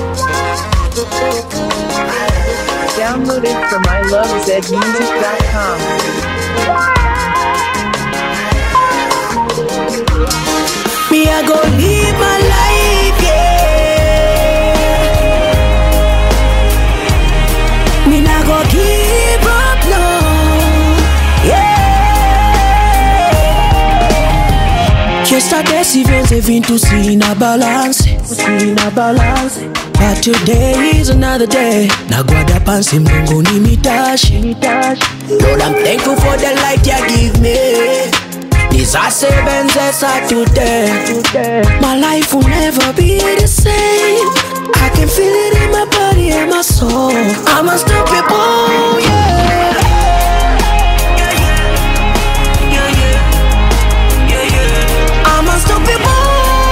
Downloaded from ilovezmusic.com. Me I go live my life, yeah. Me not go give up, no, yeah. Yesterday si vient to see na balance. But today is another day. Nagwada pansi mlunguni mitashi. Lord, I'm thankful for the light you give me. Nizasebenza today. My life will never be the same. I can feel it in my body and my soul. I'm unstoppable, yeah. I'm unstoppable.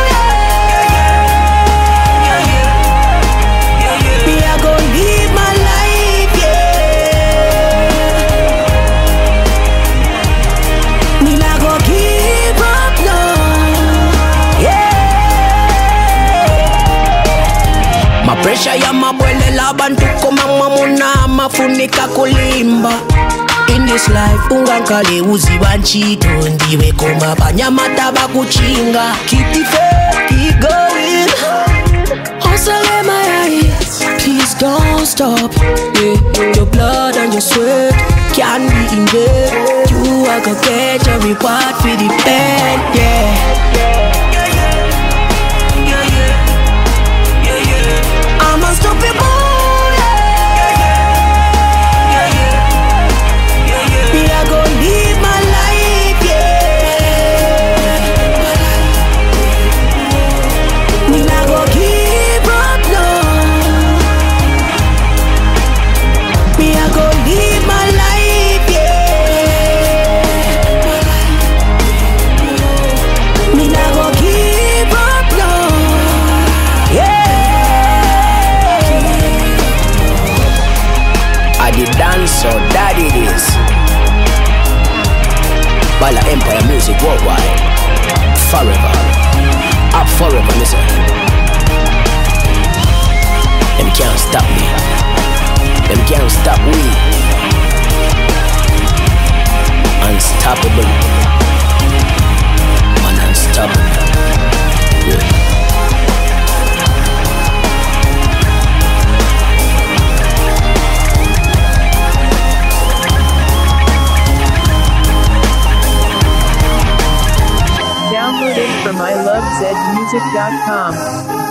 Pressure ya mabwele labantu koma mamuna mafunika kulimba. In this life ungankale uziba nchito ndiwe koma banyamata bakuchinga. Keep the faith, keep going. Hustle my eyes, please don't stop. Yeah, your blood and your sweat can be in there. You are gonna get your reward for the pain, yeah. I'm unstoppable, yeah. Me I go live my life, yeah. Me not go give up, no. Me I go live my life, yeah. Me not go give up, no. The dance, so that it is. Bala Empire Music worldwide. Forever. Up forever, listen. Them can't stop me. Them can't stop we. Unstoppable. Man, unstoppable. Yeah. Downloaded from ilovezmusic.com.